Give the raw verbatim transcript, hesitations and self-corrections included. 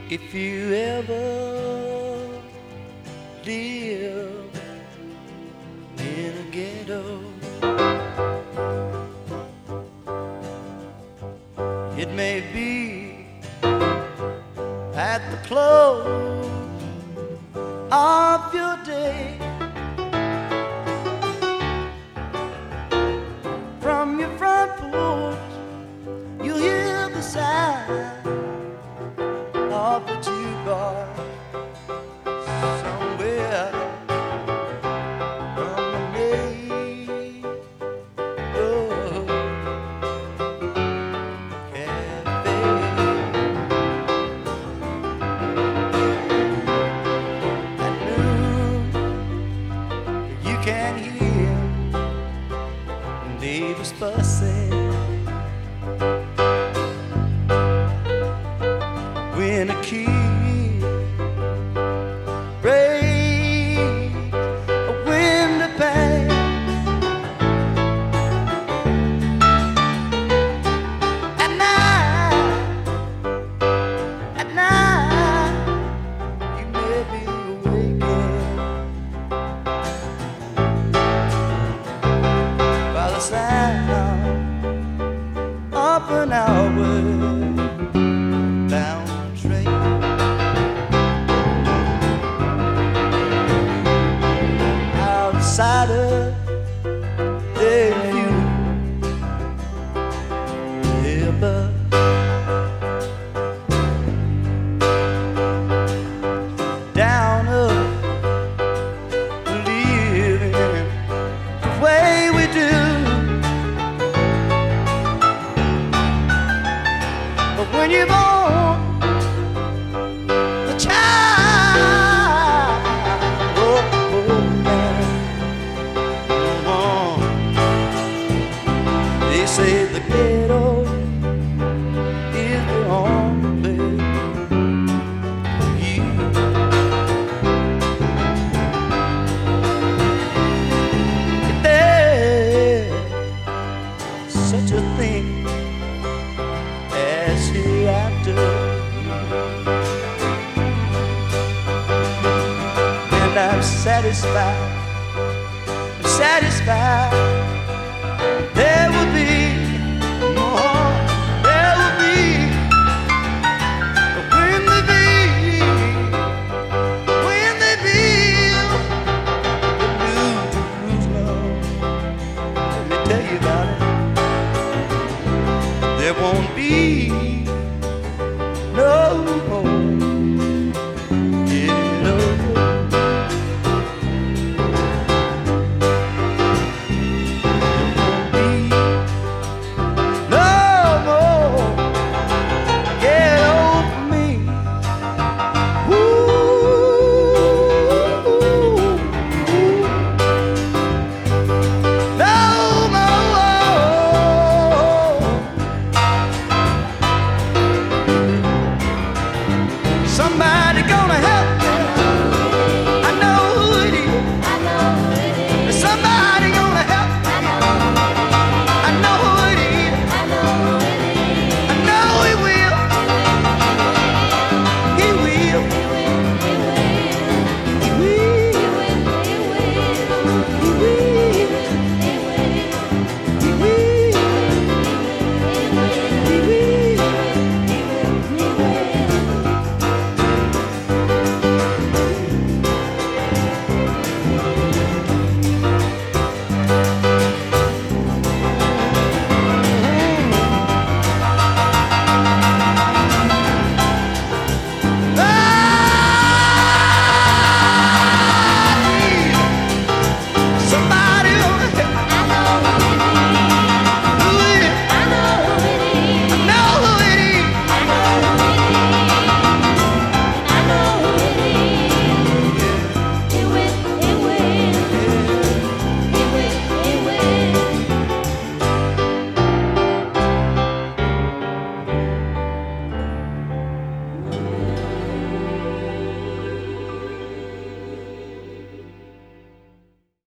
If you ever live in a ghetto, it may be at the close of your day. From your front porch, you'll hear the sound of the jukebox somewhere from the neighborhood cafe. At noon, you can hear neighbors fussing when a kid breaks a window pane. At night, at night, you may be awakened by the sound of an outward bound train. Outside of their view, ever down of living the way we do. But when you're born a child, oh, oh man, oh, they say the ghetto is the home place for you. If there's such a thing as hereafter, and I'm satisfied, I'm satisfied. There will be more, there will be, but when they build, when they build the New Jerusalem, let me tell you about it. There won't be no more